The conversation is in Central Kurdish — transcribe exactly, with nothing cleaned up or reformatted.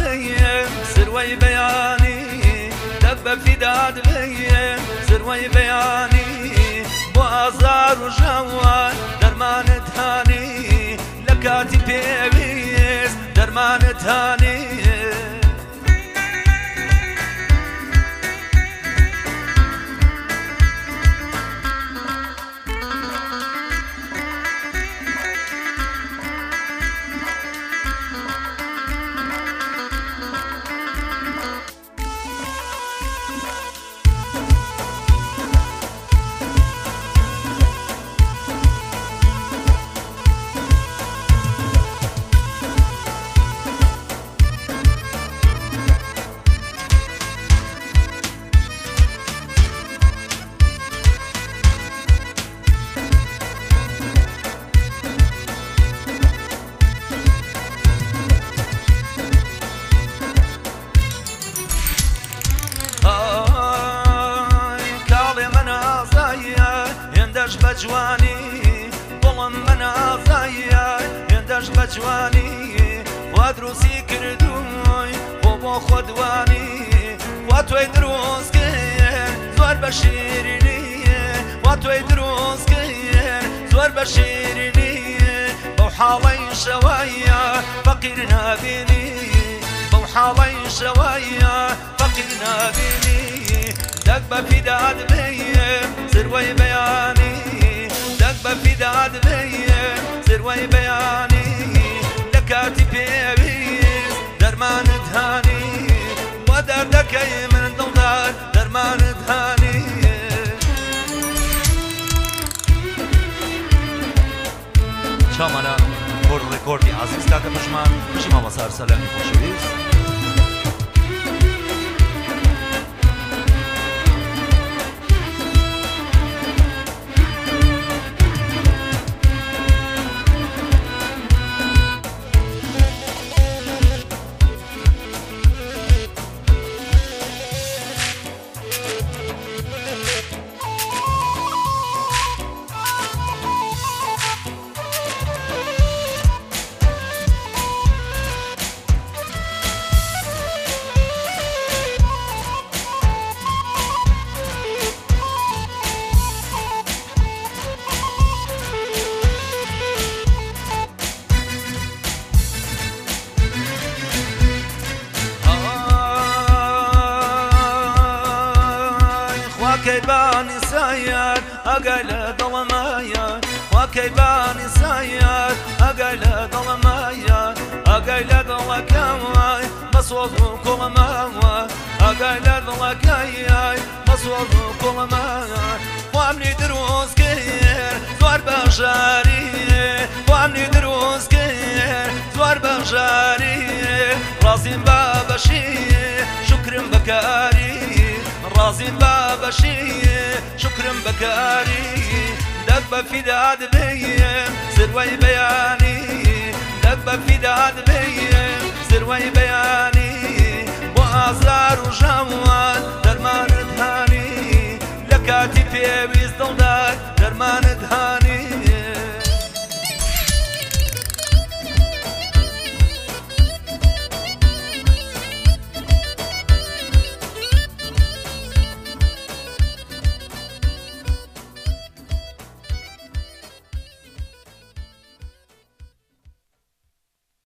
بيم سروي بياني دب في داد بيم سروي بياني بازار وجوان درمان تهاني لكاتي بيبيز درمان تهاني بجواني ظلم من عزايا يندش بجواني وادروسي كردوي وبو خدواني واتوي دروس كين زور بشيرني واتوي دروس كين زور بشيرني بوحالي شوايا فقيرنا بيني بوحالي شوايا فقيرنا بيني دق في داد بيم سروي بياني دق في داد بيم سروي بياني لكاتي بيبيز درمان تهاني ودردك من دلدار درمان تهاني شامانا كور ريكوردي عزيز كاكا بشمان بشي ما مسار سلامي خوشويز وكيباني ساير أقل ظلمايا وكيباني ساير أقل ظلمايا أقل ظلكاي مصوض كل ما أقل ظلكاي مصوض كل ما وامني دروس كير زور بشاري وامني دروس كير زور بشاري رازين بابشي شكر بكاري رازين بابشي شكر بكاري دب في داد بيم سروي بياني دب في داد بيم سروي بياني